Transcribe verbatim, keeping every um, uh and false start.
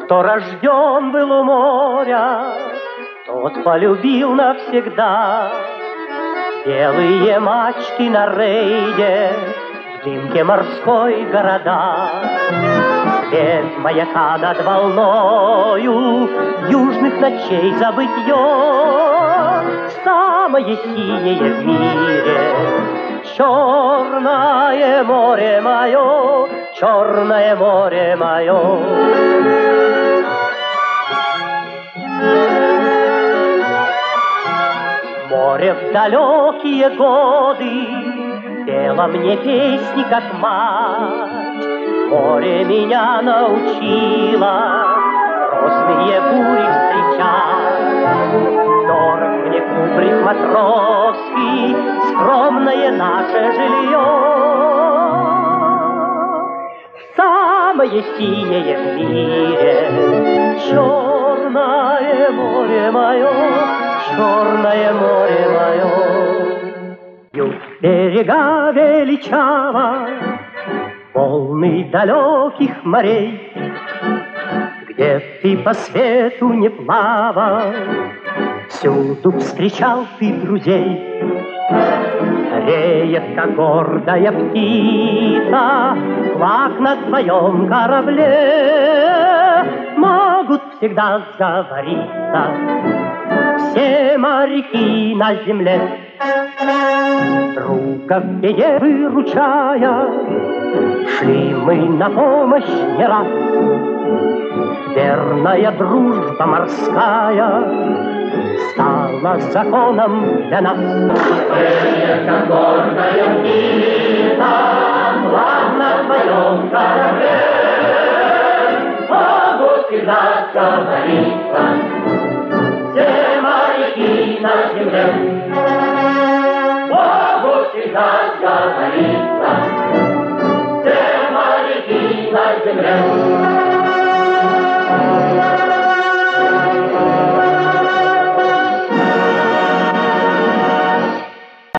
Кто рожден был у моря, тот полюбил навсегда. Белые мачты на рейде, в дымке морской города. Свет маяка над волною южных ночей забытье. Самое синее в мире черное море мое, черное море мое. Море в далекие годы пело мне песни, как мать. Море меня научило грозные бури встречать. Дорог мне кубрик матросский, скромное наше жилье. Самое синее в мире черное море мое, черное море мое. Бьют берега величаво волны далеких морей, где ты по свету не плавал, всюду встречал ты друзей. Реет, как гордая птица, флаг на твоем корабле. Могут всегда сговориться все моряки на земле. Друга в беде выручая, шли мы на помощь не раз. Верная дружба морская стала законом для нас. Реет, как гордая птица, флаг на твоем корабле. Могут всегда сговориться все моряки на земле. Могут всегда сговориться все моряки на земле.